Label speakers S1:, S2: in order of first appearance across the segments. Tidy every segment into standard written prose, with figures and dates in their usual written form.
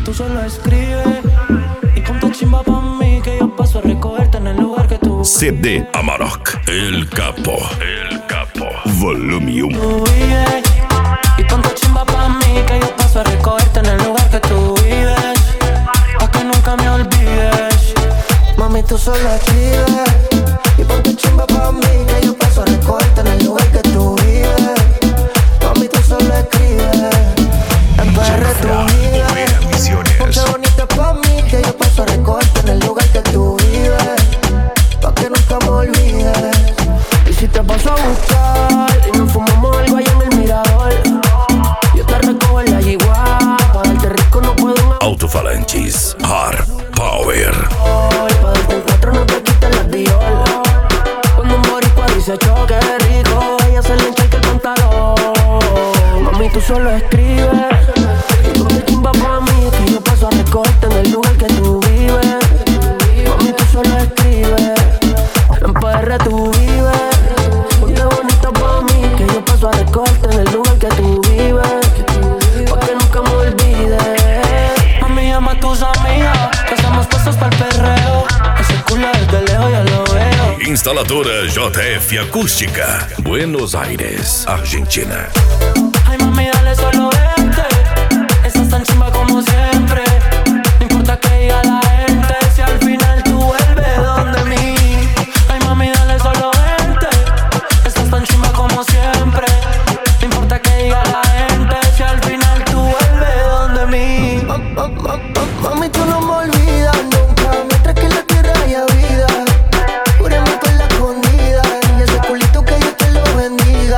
S1: tú solo escribes y ponte chimba pa' mí, que yo paso a recogerte en el lugar que tú
S2: CD Amarok, El Capo, volume 1.
S1: tú vives. Y ponte chimba pa' mí, que yo paso a recogerte en el lugar que tú vives, pa' que nunca me olvides. Mami, tú solo escribes y ponte chimba pa' mí, que yo paso a recogerte en el lugar que tú vives. Mami, tú solo escribes. En PR tú vives. Ponte bonita pa' mí, que yo paso a recogerte en el lugar que tú vives, pa' que nunca me olvides. Y si te paso a buscar y nos fumamos algo allá en el mirador, yo te recojo en la yigua, pa' darte rico no puedo.
S2: Alto-falantes Hard Power.
S1: Pa' darte en cuatro no te quites la Dior. Cuando un boricua dice choque rico, ella se le encharca el pantalón. Mami, tú solo escribes y ponte chimba pa' mí, que yo paso a recogerte en el lugar que tú vives. Mami, tú solo escribes. En PR tú vives. Ponte bonita pa' mí, que yo paso a recogerte en el lugar que tú vives, pa' que nunca me olvides. Mami, llama a tus amigas, que hacemos cosas pa'l perreo. Ese culo desde lejos ya lo veo.
S2: Instaladora JF Acústica, Buenos Aires, Argentina.
S1: Ay, mami, dale, solo vente. Estás tan chimba como siempre. No importa que diga la gente, si al final tú vuelves donde mí. Ay, mami, dale, solo vente. Estás tan chimba como siempre. No importa que diga la gente, si al final tú vuelves donde mí. Mami, tú no me olvidas nunca, mientras que en la tierra haya vida. Juremos por la escondida y ese culito que Dios te lo bendiga.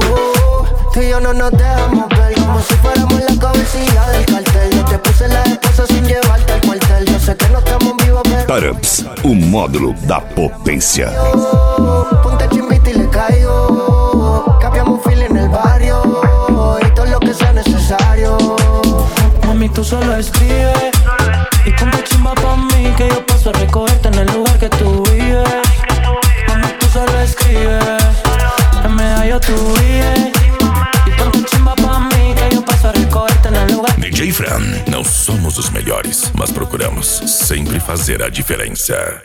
S1: Tú y yo no nos dejamos ver, como si fuéramos la cabecilla del cartel. Yo te puse la esposa sin llevarte al cuartel. Yo sé que no estamos vivos, pero
S2: Tarubs, o módulo da potência.
S1: ponte chimbita y le caigo. Cambiamos fila en el barrio y todo lo que sea necesario. Mami, tú solo escribes y ponte chimba pa' mí, que yo paso a recogerte en el lugar que tú vives. Mami, tú solo escribes. En Medallo tú vives. Y ponte chimba pa' mí, que yo paso a recogerte en el lugar.
S2: DJ Fran, não somos os melhores, mas procuramos sempre fazer a diferença.